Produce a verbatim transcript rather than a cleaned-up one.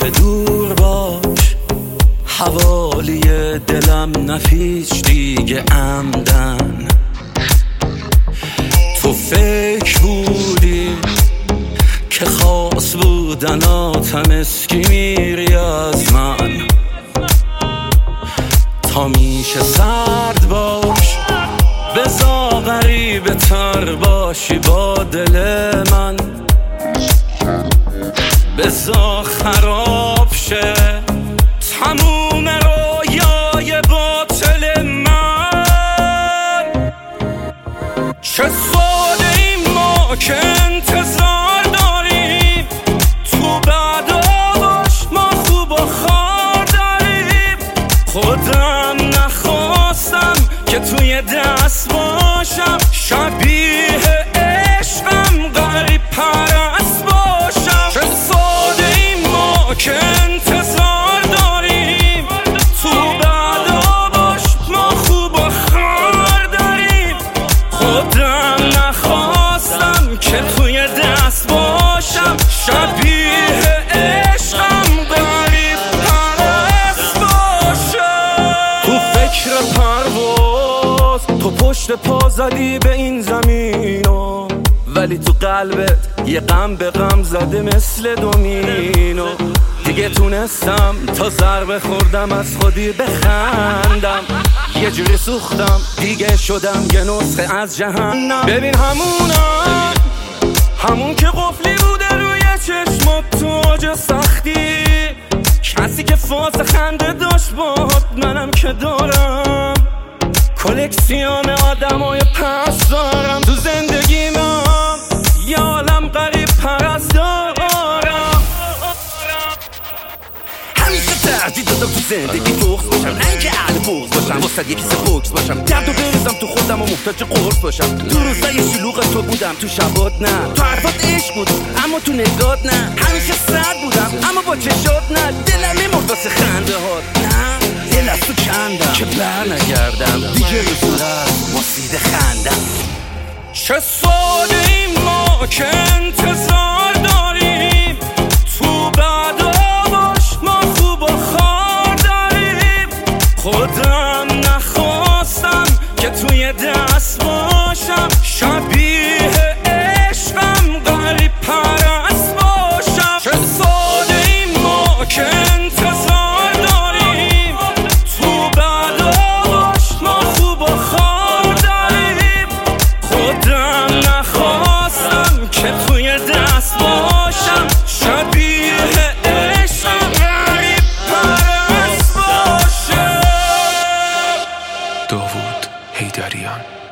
همیشه دور باش، حوالی دلم نپیچ دیگه عمدن. تو فکر بودی که خاص بودناتم اسکی میری از من، تا میشه سرد باش بزا غریبه تر باشی با دل من، بزا خراب شه تموم رویای باطل من. چه ساده ایم ما که انتظار داریم، تو بعدا باش ما خوب و خار داریم. خودم نخواستم که توی دست باشم، شبیه عشقم غریب پرست باشم. چه ساده ایم ما که انتظار داریم، تو بعدا باش ما خوب و خار داریم. خودم نخواستم که توی دست باشم، شبیه عشقم غریب پرست باشم. تو فکر پرواز تو پشت پا زدی به این زمینو، ولی تو قلبت یه غم به غم زده مثل دومینو. دیگه تونستم تا ضربه خوردم از خودی بخندم، یه جوری سوختم دیگه شدم یه نسخه از جهنم. ببین همونم، همون که قفلی بوده روی چشمات تو اوج سختی، کسی که فاز خنده داشت باهات منم که دارم. کلکسیون آدمای پس دارم تو زندگیم، یه عالم غریب پرست دارم. همیشه تردید دادم تو زندگی بغض باشم، نه اینکه اهل بغض باشم، واسه یکی سه بوکس باشم، درد و بریزم تو خودم و محتاج قرص باشم. تو روزای شلوغ تو بودم، تو شبات نه، تو حرفات عشق بود اما تو نگات نه. همیشه سرد بودم اما با چشات نه، دلم میمرد واسه خنده هات نه. دل از تو کندم که بر نگردم دیگه رو صورت واسیده خندم. چه ساده ایم ما که انتظار داریم، تو بعدا باش ما خوب و خار داریم. خودم نخواستم که توی دست باشم، شبیه عشقم غریب پرست باشم. چه ساده ایم ما که انتظار داریم، تو بعدا باش ما خوب و خار داریم. خودم نخواستم که توی دست باشم، شبیه عشقم غریب پرست باشم. داوود حیدریان.